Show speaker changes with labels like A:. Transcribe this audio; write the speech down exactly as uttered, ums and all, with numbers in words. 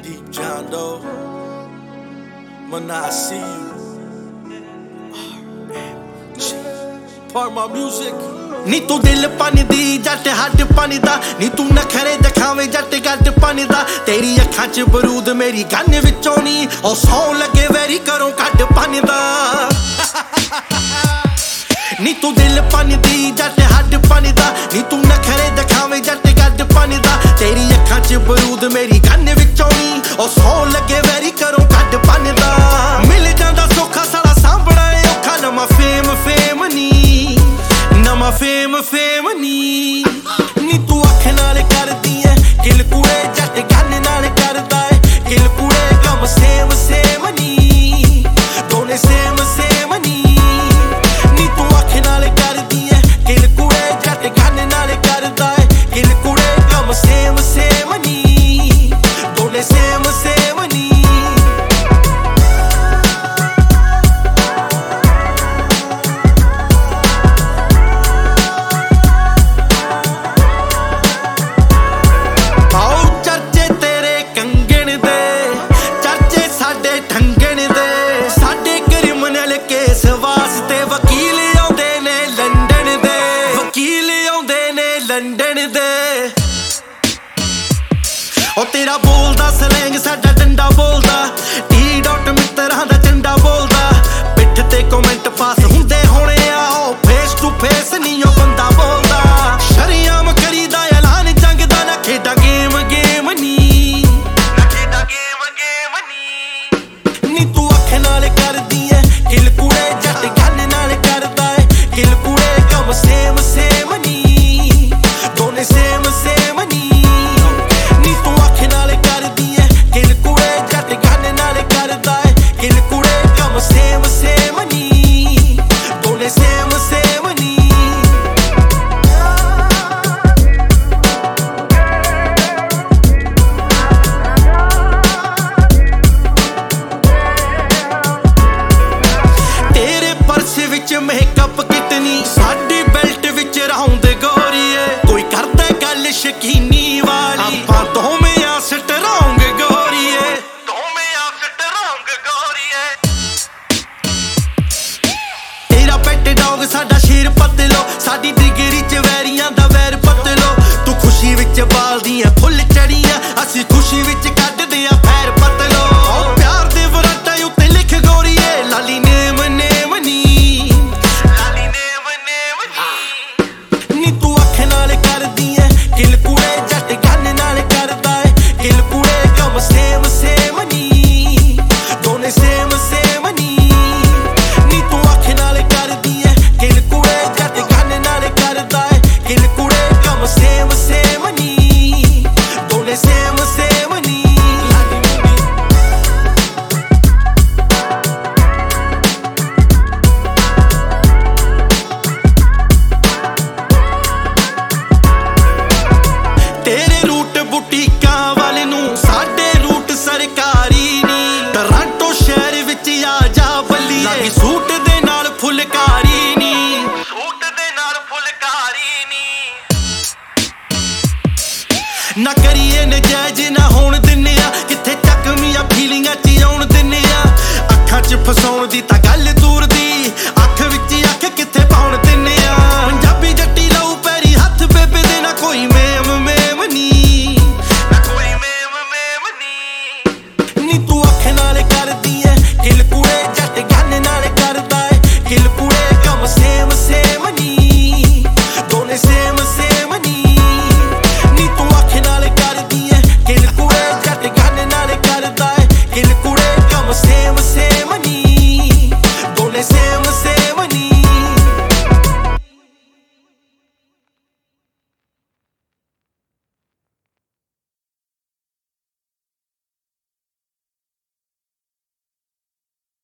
A: Deep John Doe. When I see you, R M G, part my music. ਨੀ ਤੂੰ ਦਿਲ ਪਾਣੀ ਦੀ ਜੱਟ ਹੱਡ ਪਾਣੀ ਦਾ ਨੀ ਤੂੰ ਨਖਰੇ ਦਿਖਾਵੇਂ ਜੱਟ ਗੱਡ ਪਾਣੀ ਦਾ ਤੇਰੀ ਅੱਖਾਂ 'ਚ ਬਰੂਦ ਮੇਰੀ ਗੰਨ ਵਿੱਚੋਂ ਨੀ ਉਹ ਸੌਂ ਲੱਗੇ ਵੈਰੀ ਕਰੋ ਕੱਢ ਪਾਣੀ ਦਾ ਨੀ ਤੂੰ ਦਿਲ ਪਾਣੀ ਦੀ ਜੱਟ ਹੱਡ ਪਾਣੀ ਦਾ ਨੀ ਤੂੰ ਨਖਰੇ ਦਿਖਾਵੇਂ ਜੱਟ ਗੱਡ ਪਾਣੀ ਦਾ ਤੇਰੀ ਅੱਖਾਂ 'ਚ ਬਰੂਦ ਮੇਰੀ ਗੰਨ ਵਿੱਚੋਂ ਨੀ ਉਹ ਸੌਂ ਲੱਗੇ ਵੈਰੀ ਕਰੋ ਕੱਢ ਪਾਣੀ ਦਾ ਮਿਲ ਜਾਂਦਾ ਸੌਖਾ ਸਾਲਾ ਸਾਂਭਣਾ ਏ ਔਖਾ ਨਵਾਂ ਫੇਮ ਫੇਮ ਨੀ ਨਵਾਂ ਫੇਮ ਫੇਮ ਨੀ ਨੀ ਤੂੰ ਅੱਖ ਨਾਲ ਕਰਦੀ ਐ ਕਿਲ ਕੁੜੇ ਜੱਟ ਗੰਨ ਨਾਲ ਕਰਦਾ ਏ ਕਿਲ ਕੁੜੇ ਕੰਮ ਸੇਮ ਸੇਮ ਨੀ ਦੋਨੇ ਸੇਮ ਸੇਮ ਨੀ ਨੀ ਤੂੰ ਅੱਖ ਨਾਲ ਕਰਦੀ ਐ ਕਿਲ ਕੁੜੇ ਜੱਟ ਗੰਨ ਨਾਲ ਕਰਦਾ ਏ ਕਿਲ ਕੁੜੇ ਕੰਮ ਸੇਮ ਸੇਮ ਨੀ ਦੋਨੇ ਸੇਮ ਸੇਮ ਨੀ ਉਹ ਤੇਰਾ ਬੋਲਦਾ ਸਲੈਂਗ ਸਾਡਾ ਡੰਡਾ ਬੋਲਦਾ ਟੀ ਡਾਟ ਮਿੱਤਰਾਂ ਦਾ ਝੰਡਾ ਬੋਲਦਾ ਪਿੱਠ ਤੇ ਕਮੈਂਟ ਪਾਸ ਹੁੰਦੇ ਹੋਣੇ ਆ ਉਹ ਫੇਸ ਟੂ ਫੇਸ ਨਹੀਂ ਉਹ ਬੰਦਾ ਬੋਲਦਾ ਸ਼ਰੀਆਮ ਕਰੀਦਾ ਐਲਾਨ ਜੰਗ ਦਾ ਨਾ ਖੇਡਾ ਗੇਮ ਗੇਮ ਨੀ ਨਾ ਖੇਡਾ ਗੇਮ ਗੇਮ ਨੀ ਨੀ ਤੂੰ ਅੱਖ ਨਾਲ ਕਰਦੀ ਐ ਕਿਲ ਕੁੜੇ ਜੱਟ ਗੰਨ ਨਾਲ ਕਰਦਾ ਏ ਕਿਲ ਕੁੜੇ ਕੰਮ ਸੇਮ ਸੇਮ ਨੀ ਦੋਨੇ ਸੇਮ ਸੇਮ ਨੀ ਮੇਕਅਪ ਕਿਤਨੀ ਸਾਡੀ ਬੈਲਟ ਵਿੱਚ ਰਾਉਂਡ ਗੋਰੀਏ ਕੋਈ ਕਰਦਾ ਗੱਲ ਸ਼ਕੀਨੀ ਵਾਲੀ ਆਪਾਂ ਦੋਵੇਂ ਆ ਸਟਰੋਂਗ ਗੋਰੀਏ ਦੋਵੇਂ ਆ ਸਟਰੋਂਗ ਗੋਰੀਏ ਤੇਰਾ ਪੈਟ ਡੌਗ ਸਾਡਾ ਸ਼ੇਰ ਪਤਲੋ ਸਾਡੀ ਡਿਗਰੀ 'ਚ ਵੈਰੀਆਂ ਦਾ ਵੈਰ ਪਤਲੋ ਤੂੰ ਖੁਸ਼ੀ ਵਿੱਚ ਬਾਲਦੀ ਐ ਫੁੱਲ ਚੜੀਆਂ ਅਸੀਂ ਖੁਸ਼ੀ ਵਿੱਚ ਕੱਢਦੇ ਆ ਫੈਰ ਪਤਲੋ ਪਿਆਰ ਦੇ ਵਰਾਟਾ ਉੱਤੇ ਲਿਖ ਗੋਰੀਏ ਲਾਲੀ ਨੇਮ ਨੇਮ ਨੀ ਸੇਮ ਸੇਮ ਨੀ ਦੋਨੇ ਸੇਮ ਸੇਮ ਨੀ ਨੀ ਤੂੰ ਅੱਖ ਨਾਲ ਕਰਦੀ ਐ ਕਿਲ ਕੁੜੇ ਜੱਟ ਗੰਨ ਨਾਲ ਕਰਦਾ ਏ ਕਿਲ ਕੁੜੇ ਕੰਮ ਸੇਮ ਸੇਮ ਨੀ ਦੋਨੇ ਸੇਮ ਸੇਮ ਨੀ ਤੇਰੇ ਰੂਟ ਬੁਟੀਕਾਂ ਵਾਲੇ ਨੂੰ ਸਾਡੇ ਸਰਕਾਰੀ ਨੀ ਟੋਰਾਂਟੋ ਸ਼ਹਿਰ ਵਿੱਚ ਆ ਜਾ ਬੱਲੀਏ ਲਾਗੀ ਸੂਟ ਦੇ ਨਾਲ ਫੁਲਕਾਰੀ ਨੀ ਸੂਟ ਦੇ ਨਾਲ ਫੁਲਕਾਰੀ ਨੀ ਨਾ ਕਰੀਏ ਨਜਾਇਜ਼ ਨਾ ਹੋਣ ਦਿੰਨੇ ਆ ਕਿੱਥੇ ਚੱਕਵੀਆਂ ਫੀਲਿੰਗਾਂ 'ਚ ਆਉਣ ਦਿੰਨੇ ਆ ਅੱਖਾਂ 'ਚ ਫਸਾਉਣ ਦੀ ਤਾਂ ਗੱਲ